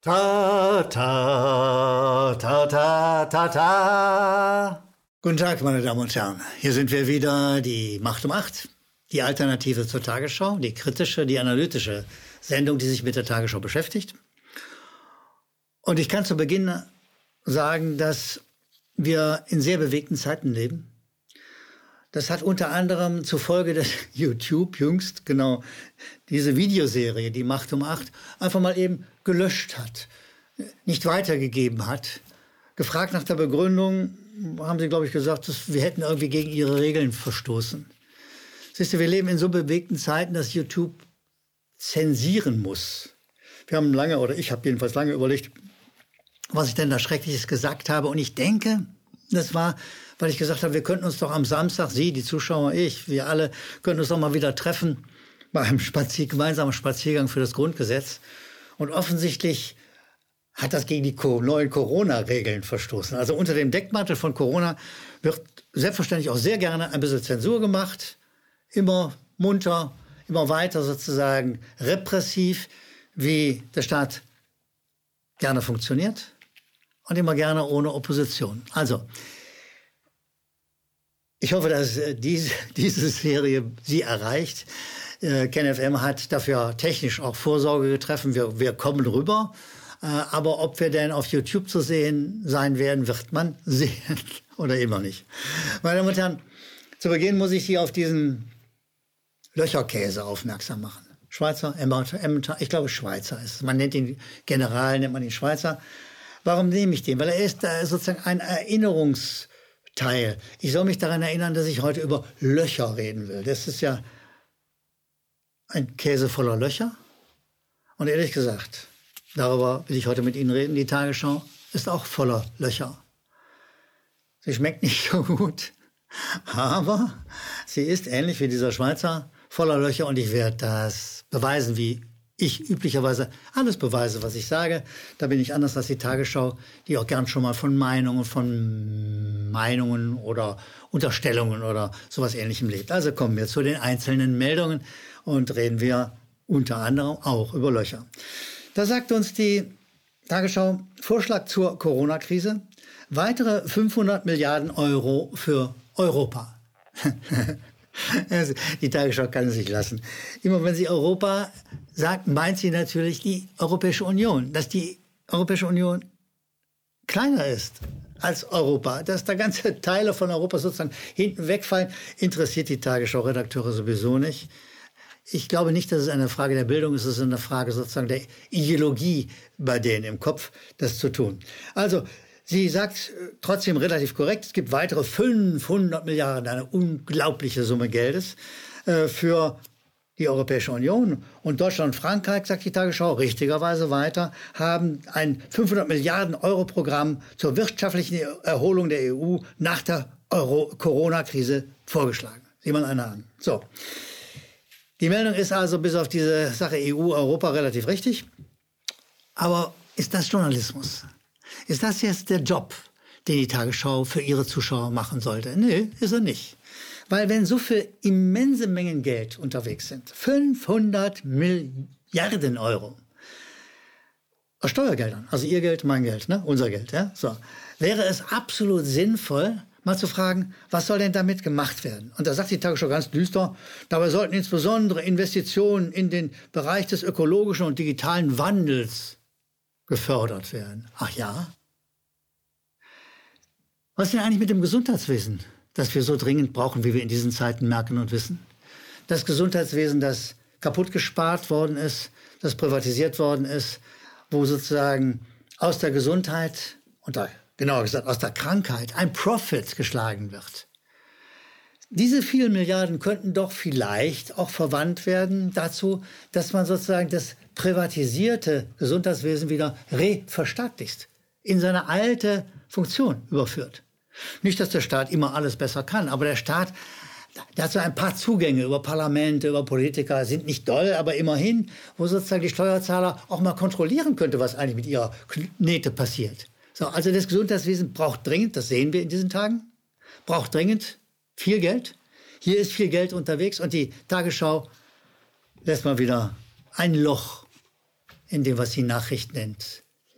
Ta, ta, ta, ta, ta, ta. Guten Tag, meine Damen und Herren. Hier sind wir wieder, die Macht um 8. Die Alternative zur Tagesschau, die kritische, die analytische Sendung, die sich mit der Tagesschau beschäftigt. Und ich kann zu Beginn sagen, dass wir in sehr bewegten Zeiten leben. Das hat unter anderem zur Folge, dass YouTube jüngst genau diese Videoserie, die Macht um 8, einfach mal eben gelöscht hat, nicht weitergegeben hat. Gefragt nach der Begründung, haben sie, glaube ich, gesagt, dass wir hätten irgendwie gegen ihre Regeln verstoßen. Siehst du, wir leben in so bewegten Zeiten, dass YouTube zensieren muss. Wir haben lange, oder ich habe jedenfalls lange überlegt, was ich denn da Schreckliches gesagt habe. Und ich denke, das war, weil ich gesagt habe, wir könnten uns doch am Samstag, Sie, die Zuschauer, ich, wir alle, könnten uns doch mal wieder treffen bei einem gemeinsamen Spaziergang für das Grundgesetz. Und offensichtlich hat das gegen die neuen Corona-Regeln verstoßen. Also unter dem Deckmantel von Corona wird selbstverständlich auch sehr gerne ein bisschen Zensur gemacht. Immer munter, immer weiter sozusagen repressiv, wie der Staat gerne funktioniert und immer gerne ohne Opposition. Also, ich hoffe, dass diese Serie Sie erreicht. KenFM hat dafür technisch auch Vorsorge getroffen. Wir kommen rüber. Aber ob wir denn auf YouTube zu sehen sein werden, wird man sehen. Oder immer nicht. Meine Damen und Herren, zu Beginn muss ich Sie auf diesen Löcherkäse aufmerksam machen. Schweizer, Emmental, ich glaube Schweizer ist es. Man nennt ihn General, nennt man ihn Schweizer. Warum nehme ich den? Weil er ist sozusagen ein Erinnerungsteil. Ich soll mich daran erinnern, dass ich heute über Löcher reden will. Das ist ja ein Käse voller Löcher. Und ehrlich gesagt, darüber will ich heute mit Ihnen reden. Die Tagesschau ist auch voller Löcher. Sie schmeckt nicht so gut, aber sie ist ähnlich wie dieser Schweizer voller Löcher. Und ich werde das beweisen, wie ich üblicherweise alles beweise, was ich sage. Da bin ich anders als die Tagesschau, die auch gern schon mal von Meinungen oder Unterstellungen oder sowas Ähnlichem lebt. Also kommen wir zu den einzelnen Meldungen und reden wir unter anderem auch über Löcher. Da sagt uns die Tagesschau, Vorschlag zur Corona-Krise, weitere 500 Milliarden Euro für Europa. Die Tagesschau kann es nicht lassen. Immer wenn sie Europa sagt, meint sie natürlich die Europäische Union. Dass die Europäische Union kleiner ist als Europa, dass da ganze Teile von Europa sozusagen hinten wegfallen, interessiert die Tagesschau-Redakteure sowieso nicht. Ich glaube nicht, dass es eine Frage der Bildung ist, es ist eine Frage sozusagen der Ideologie bei denen im Kopf, das zu tun. Also, sie sagt trotzdem relativ korrekt, es gibt weitere 500 Milliarden, eine unglaubliche Summe Geldes für die Europäische Union. Und Deutschland und Frankreich, sagt die Tagesschau richtigerweise weiter, haben ein 500 Milliarden Euro Programm zur wirtschaftlichen Erholung der EU nach der Corona-Krise vorgeschlagen. Sieh mal einer an. So. Die Meldung ist also bis auf diese Sache EU, Europa relativ richtig. Aber ist das Journalismus? Ist das jetzt der Job, den die Tagesschau für ihre Zuschauer machen sollte? Nee, ist er nicht. Weil wenn so viel immense Mengen Geld unterwegs sind, 500 Milliarden Euro, aus Steuergeldern, also Ihr Geld, mein Geld, ne? Unser Geld, ja? So, wäre es absolut sinnvoll, mal zu fragen, was soll denn damit gemacht werden? Und da sagt die Tagesschau ganz düster, dabei sollten insbesondere Investitionen in den Bereich des ökologischen und digitalen Wandels gefördert werden. Ach ja? Was ist denn eigentlich mit dem Gesundheitswesen, das wir so dringend brauchen, wie wir in diesen Zeiten merken und wissen? Das Gesundheitswesen, das kaputt gespart worden ist, das privatisiert worden ist, wo sozusagen aus der Gesundheit und genauer gesagt aus der Krankheit ein Profit geschlagen wird. Diese vielen Milliarden könnten doch vielleicht auch verwandt werden dazu, dass man sozusagen das privatisierte Gesundheitswesen wieder verstaatlicht, in seine alte Funktion überführt. Nicht, dass der Staat immer alles besser kann, aber der Staat, der hat so ein paar Zugänge über Parlamente, über Politiker, sind nicht doll, aber immerhin, wo sozusagen die Steuerzahler auch mal kontrollieren könnte, was eigentlich mit ihrer Knete passiert. So, also das Gesundheitswesen braucht dringend, das sehen wir in diesen Tagen, braucht dringend viel Geld. Hier ist viel Geld unterwegs und die Tagesschau lässt mal wieder ein Loch in dem, was sie Nachricht nennt,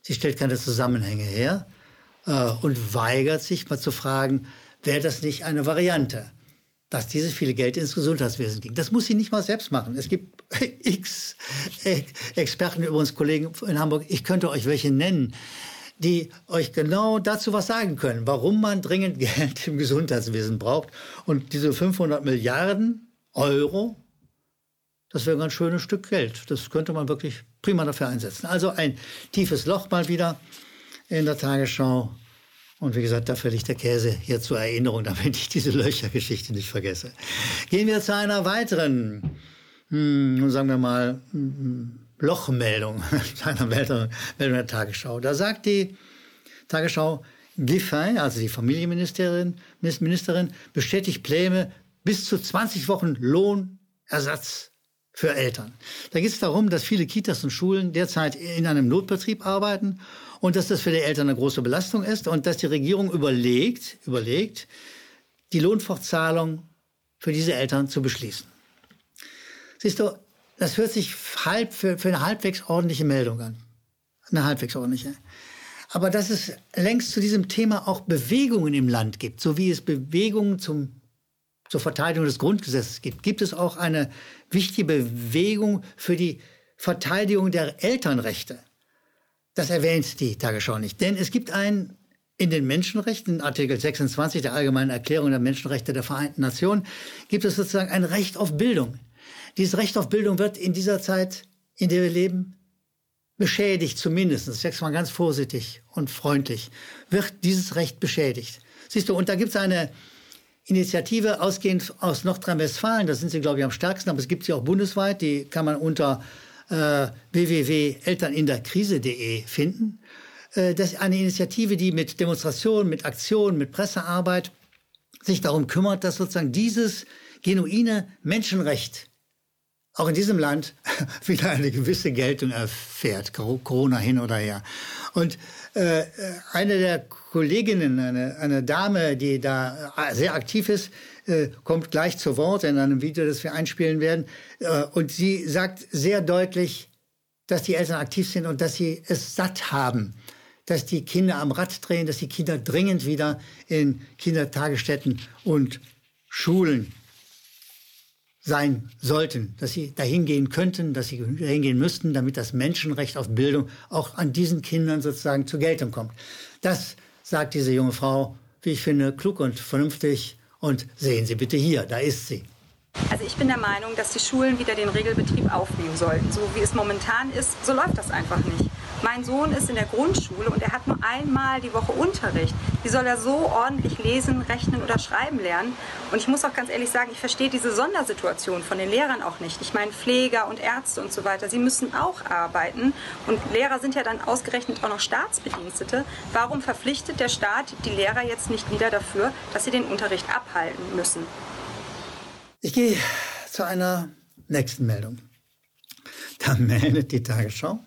Sie stellt keine Zusammenhänge her und weigert sich mal zu fragen, wäre das nicht eine Variante, dass dieses viele Geld ins Gesundheitswesen ging. Das muss sie nicht mal selbst machen. Es gibt x Experten, übrigens Kollegen in Hamburg, ich könnte euch welche nennen, die euch genau dazu was sagen können, warum man dringend Geld im Gesundheitswesen braucht. Und diese 500 Milliarden Euro, das wäre ein ganz schönes Stück Geld. Das könnte man wirklich prima dafür einsetzen. Also ein tiefes Loch mal wieder in der Tagesschau. Und wie gesagt, dafür liegt der Käse hier zur Erinnerung, damit ich diese Löchergeschichte nicht vergesse. Gehen wir zu einer weiteren, sagen wir mal, Lochmeldung, einer Meldung der Tagesschau. Da sagt die Tagesschau, Giffey, also die Familienministerin, bestätigt Pläne bis zu 20 Wochen Lohnersatz für Eltern. Da geht es darum, dass viele Kitas und Schulen derzeit in einem Notbetrieb arbeiten und dass das für die Eltern eine große Belastung ist und dass die Regierung überlegt, die Lohnfortzahlung für diese Eltern zu beschließen. Siehst du, das hört sich für eine halbwegs ordentliche Meldung an. Eine halbwegs ordentliche. Aber dass es längst zu diesem Thema auch Bewegungen im Land gibt, so wie es Bewegungen zur Verteidigung des Grundgesetzes gibt, gibt es auch eine wichtige Bewegung für die Verteidigung der Elternrechte. Das erwähnt die Tagesschau nicht. Denn es gibt in den Menschenrechten, Artikel 26 der Allgemeinen Erklärung der Menschenrechte der Vereinten Nationen, gibt es sozusagen ein Recht auf Bildung. Dieses Recht auf Bildung wird in dieser Zeit, in der wir leben, beschädigt zumindest. Ich sage es mal ganz vorsichtig und freundlich. Wird dieses Recht beschädigt. Siehst du, und da gibt es eine Initiative ausgehend aus Nordrhein-Westfalen. Da sind sie, glaube ich, am stärksten, aber es gibt sie auch bundesweit. Die kann man unter www.elterninderkrise.de finden. Das ist eine Initiative, die mit Demonstrationen, mit Aktionen, mit Pressearbeit sich darum kümmert, dass sozusagen dieses genuine Menschenrecht auch in diesem Land wieder eine gewisse Geltung erfährt, Corona hin oder her. Und eine der Kolleginnen, eine Dame, die da sehr aktiv ist, kommt gleich zu Wort in einem Video, das wir einspielen werden. Und sie sagt sehr deutlich, dass die Eltern aktiv sind und dass sie es satt haben, dass die Kinder am Rad drehen, dass die Kinder dringend wieder in Kindertagesstätten und Schulen sein sollten, dass sie dahin gehen könnten, dass sie dahin gehen müssten, damit das Menschenrecht auf Bildung auch an diesen Kindern sozusagen zur Geltung kommt. Das sagt diese junge Frau, wie ich finde, klug und vernünftig. Und sehen Sie bitte hier, da ist sie. Also ich bin der Meinung, dass die Schulen wieder den Regelbetrieb aufnehmen sollten. So wie es momentan ist, so läuft das einfach nicht. Mein Sohn ist in der Grundschule und er hat nur einmal die Woche Unterricht. Wie soll er so ordentlich lesen, rechnen oder schreiben lernen? Und ich muss auch ganz ehrlich sagen, ich verstehe diese Sondersituation von den Lehrern auch nicht. Ich meine, Pfleger und Ärzte und so weiter, sie müssen auch arbeiten. Und Lehrer sind ja dann ausgerechnet auch noch Staatsbedienstete. Warum verpflichtet der Staat die Lehrer jetzt nicht wieder dafür, dass sie den Unterricht abhalten müssen? Ich gehe zu einer nächsten Meldung. Da meldet die Tagesschau: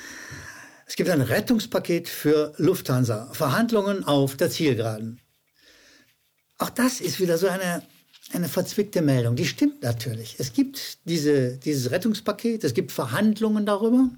Es gibt ein Rettungspaket für Lufthansa. Verhandlungen auf der Zielgeraden. Auch das ist wieder so eine verzwickte Meldung. Die stimmt natürlich. Es gibt dieses Rettungspaket, es gibt Verhandlungen darüber.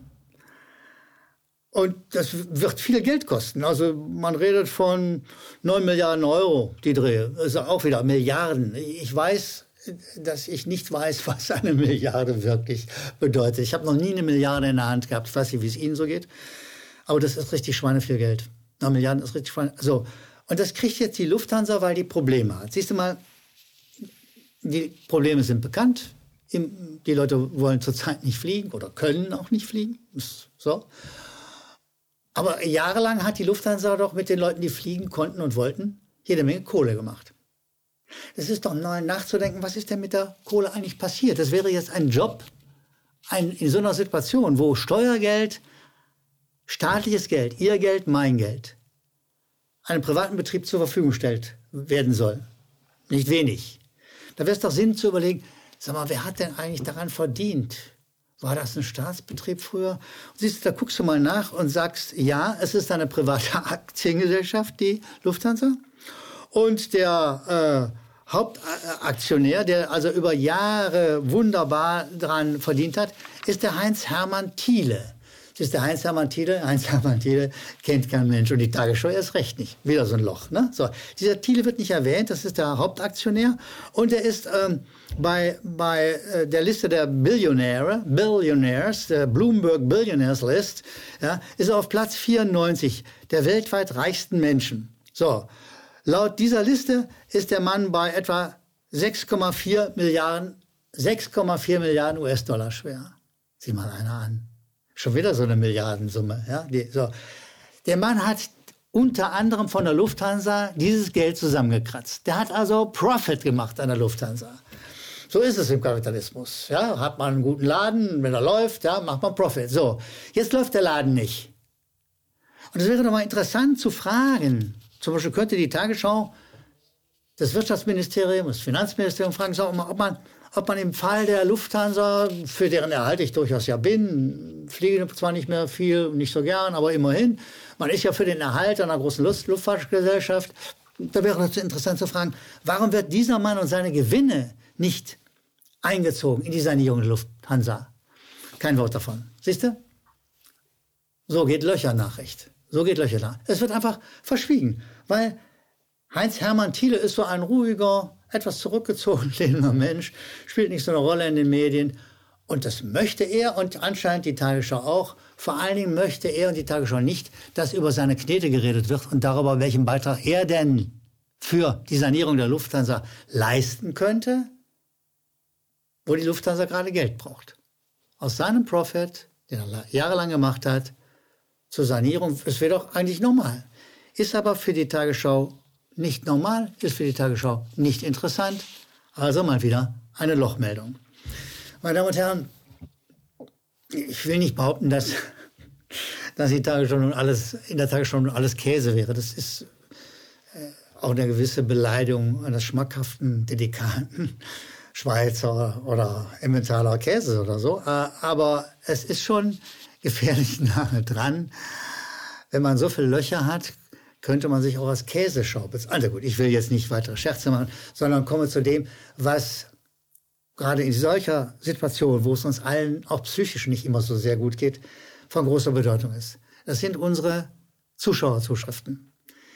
Und das wird viel Geld kosten. Also man redet von 9 Milliarden Euro, die Dreh. Also auch wieder Milliarden. Ich weiß, dass ich nicht weiß, was eine Milliarde wirklich bedeutet. Ich habe noch nie eine Milliarde in der Hand gehabt. Ich weiß nicht, wie es Ihnen so geht. Aber das ist richtig schweineviel Geld. 9 Milliarden ist richtig schweineviel. So. Und das kriegt jetzt die Lufthansa, weil die Probleme hat. Siehst du mal, die Probleme sind bekannt. Die Leute wollen zurzeit nicht fliegen oder können auch nicht fliegen. Ist so. Aber jahrelang hat die Lufthansa doch mit den Leuten, die fliegen konnten und wollten, jede Menge Kohle gemacht. Es ist doch neu nachzudenken, was ist denn mit der Kohle eigentlich passiert? Das wäre jetzt ein Job in so einer Situation, wo Steuergeld, staatliches Geld, Ihr Geld, mein Geld, einem privaten Betrieb zur Verfügung gestellt werden soll. Nicht wenig. Da wäre es doch Sinn zu überlegen, sag mal, wer hat denn eigentlich daran verdient? War das ein Staatsbetrieb früher? Und siehst du, da guckst du mal nach und sagst, ja, es ist eine private Aktiengesellschaft, die Lufthansa. Und der Hauptaktionär, der also über Jahre wunderbar daran verdient hat, ist der Heinz-Hermann Thiele. Das ist der Heinz-Hermann Thiele. Heinz-Hermann Thiele kennt kein Mensch und die Tagesschau erst recht nicht. Wieder so ein Loch. Ne? So, dieser Thiele wird nicht erwähnt, das ist der Hauptaktionär und er ist bei der Liste der Billionaires, der Bloomberg Billionaires List, ja, ist er auf Platz 94 der weltweit reichsten Menschen. So, laut dieser Liste ist der Mann bei etwa 6,4 Milliarden US-Dollar schwer. Sieh mal einer an. Schon wieder so eine Milliardensumme. Ja? So. Der Mann hat unter anderem von der Lufthansa dieses Geld zusammengekratzt. Der hat also Profit gemacht an der Lufthansa. So ist es im Kapitalismus. Ja? Hat man einen guten Laden, wenn er läuft, ja, macht man Profit. So, jetzt läuft der Laden nicht. Und es wäre doch mal interessant zu fragen, zum Beispiel könnte die Tagesschau das Wirtschaftsministerium, das Finanzministerium fragen, ob man im Fall der Lufthansa, für deren Erhalt ich durchaus ja bin, fliege zwar nicht mehr viel, nicht so gern, aber immerhin, man ist ja für den Erhalt einer großen Luftfahrtgesellschaft. Da wäre es interessant zu fragen, warum wird dieser Mann und seine Gewinne nicht eingezogen in die Sanierung der Lufthansa? Kein Wort davon. Siehst du? So geht Löcher-Nachricht. So geht Löcher-Nachricht. Es wird einfach verschwiegen, weil Heinz-Hermann Thiele ist so ein ruhiger, etwas zurückgezogener Mensch, spielt nicht so eine Rolle in den Medien. Und das möchte er und anscheinend die Tagesschau auch. Vor allen Dingen möchte er und die Tagesschau nicht, dass über seine Knete geredet wird und darüber, welchen Beitrag er denn für die Sanierung der Lufthansa leisten könnte, wo die Lufthansa gerade Geld braucht. Aus seinem Profit, den er jahrelang gemacht hat, zur Sanierung, es wäre doch eigentlich normal. Ist aber für die Tagesschau nicht normal, ist für die Tagesschau nicht interessant. Also mal wieder eine Lochmeldung. Meine Damen und Herren, ich will nicht behaupten, dass die Tagesschau nun in der Tagesschau nun alles Käse wäre. Das ist auch eine gewisse Beleidigung eines schmackhaften, dedikaten Schweizer oder Emmentaler Käse oder so. Aber es ist schon gefährlich nahe dran. Wenn man so viele Löcher hat, könnte man sich auch als Käseschau bezeichnen. Also gut, ich will jetzt nicht weitere Scherze machen, sondern komme zu dem, was gerade in solcher Situation, wo es uns allen auch psychisch nicht immer so sehr gut geht, von großer Bedeutung ist. Das sind unsere Zuschauerzuschriften.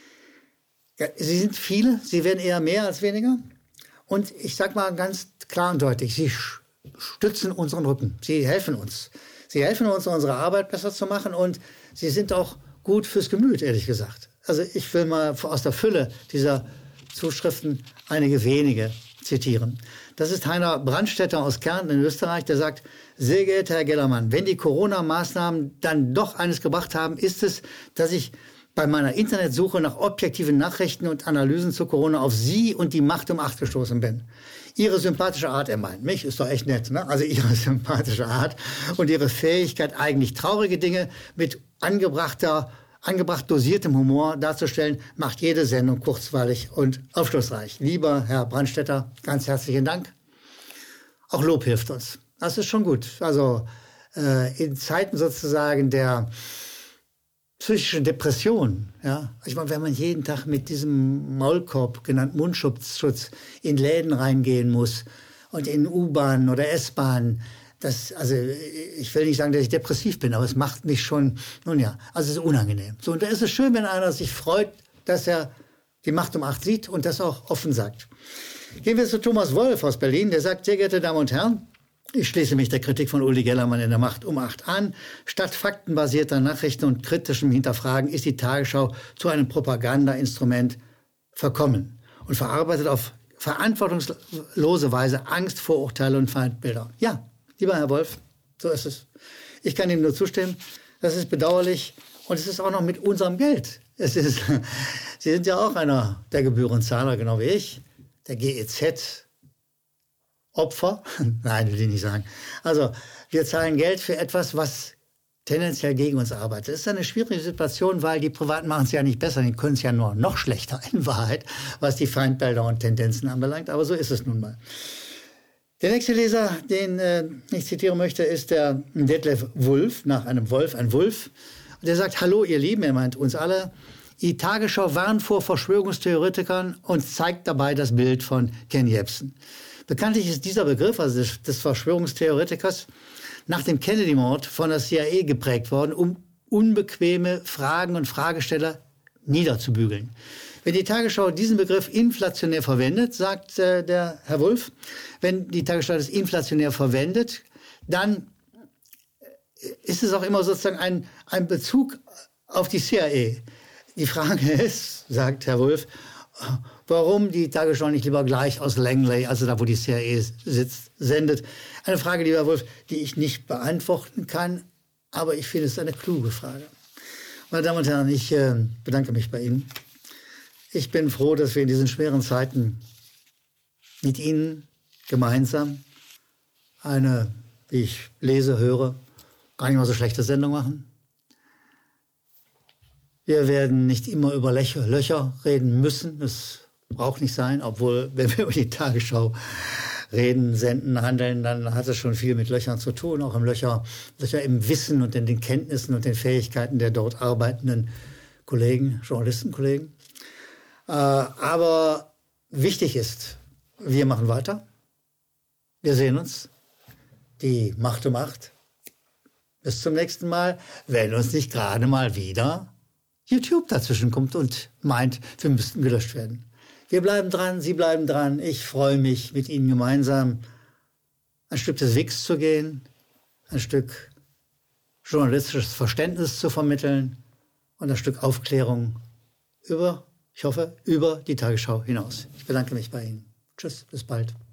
Ja, sie sind viele, sie werden eher mehr als weniger. Und ich sage mal ganz klar und deutlich, sie stützen unseren Rücken, sie helfen uns. Sie helfen uns, unsere Arbeit besser zu machen und sie sind auch gut fürs Gemüt, ehrlich gesagt. Also ich will mal aus der Fülle dieser Zuschriften einige wenige zitieren. Das ist Heiner Brandstätter aus Kärnten in Österreich, der sagt: Sehr geehrter Herr Gellermann, wenn die Corona-Maßnahmen dann doch eines gebracht haben, ist es, dass ich bei meiner Internetsuche nach objektiven Nachrichten und Analysen zu Corona auf Sie und die Macht um 8 gestoßen bin. Ihre sympathische Art, er meint mich, ist doch echt nett, ne? Also Ihre sympathische Art und Ihre Fähigkeit, eigentlich traurige Dinge mit angebracht dosiertem Humor darzustellen, macht jede Sendung kurzweilig und aufschlussreich. Lieber Herr Brandstätter, ganz herzlichen Dank. Auch Lob hilft uns. Das ist schon gut. Also in Zeiten sozusagen der psychischen Depression, ja. Ich meine, wenn man jeden Tag mit diesem Maulkorb, genannt Mundschutz, in Läden reingehen muss und in U-Bahnen oder S-Bahnen, also ich will nicht sagen, dass ich depressiv bin, aber es macht mich schon, nun ja, also es ist unangenehm. So, und da ist es schön, wenn einer sich freut, dass er die Macht um 8 sieht und das auch offen sagt. Gehen wir zu Thomas Wolf aus Berlin, der sagt: Sehr geehrte Damen und Herren, ich schließe mich der Kritik von Uli Gellermann in der Macht um 8 an. Statt faktenbasierter Nachrichten und kritischem Hinterfragen ist die Tagesschau zu einem Propagandainstrument verkommen und verarbeitet auf verantwortungslose Weise Angst, Vorurteile und Feindbilder. Ja, lieber Herr Wolf, so ist es. Ich kann ihm nur zustimmen. Das ist bedauerlich und es ist auch noch mit unserem Geld. Sie sind ja auch einer der Gebührenzahler, genau wie ich, der GEZ. Opfer? Nein, will ich nicht sagen. Also wir zahlen Geld für etwas, was tendenziell gegen uns arbeitet. Das ist eine schwierige Situation, weil die Privaten machen es ja nicht besser, die können es ja nur noch schlechter in Wahrheit, was die Feindbilder und Tendenzen anbelangt. Aber so ist es nun mal. Der nächste Leser, den ich zitieren möchte, ist der Detlef Wulff, nach einem Wolf, ein Wulff. Der sagt: Hallo ihr Lieben, er meint uns alle. Die Tagesschau warnt vor Verschwörungstheoretikern und zeigt dabei das Bild von Ken Jebsen. Bekanntlich ist dieser Begriff, also des Verschwörungstheoretikers, nach dem Kennedy-Mord von der CIA geprägt worden, um unbequeme Fragen und Fragesteller niederzubügeln. Wenn die Tagesschau diesen Begriff inflationär verwendet, sagt der Herr Wulff, wenn die Tagesschau das inflationär verwendet, dann ist es auch immer sozusagen ein Bezug auf die CIA. Die Frage ist, sagt Herr Wulff, warum die Tagesschau nicht lieber gleich aus Langley, also da, wo die CIA sitzt, sendet. Eine Frage, lieber Wulff, die ich nicht beantworten kann, aber ich finde es eine kluge Frage. Meine Damen und Herren, ich bedanke mich bei Ihnen. Ich bin froh, dass wir in diesen schweren Zeiten mit Ihnen gemeinsam eine, wie ich lese, höre, gar nicht mal so schlechte Sendung machen. Wir werden nicht immer über Löcher reden müssen. Das braucht nicht sein, obwohl, wenn wir über die Tagesschau reden, senden, handeln, dann hat es schon viel mit Löchern zu tun, auch Löcher im Wissen und in den Kenntnissen und den Fähigkeiten der dort arbeitenden Kollegen, Journalistenkollegen. Aber wichtig ist, wir machen weiter. Wir sehen uns. Die Macht um 8. Bis zum nächsten Mal, wenn uns nicht gerade mal wieder YouTube dazwischen kommt und meint, wir müssten gelöscht werden. Wir bleiben dran, Sie bleiben dran. Ich freue mich, mit Ihnen gemeinsam ein Stück des Wegs zu gehen, ein Stück journalistisches Verständnis zu vermitteln und ein Stück Aufklärung über die Tagesschau hinaus. Ich bedanke mich bei Ihnen. Tschüss, bis bald.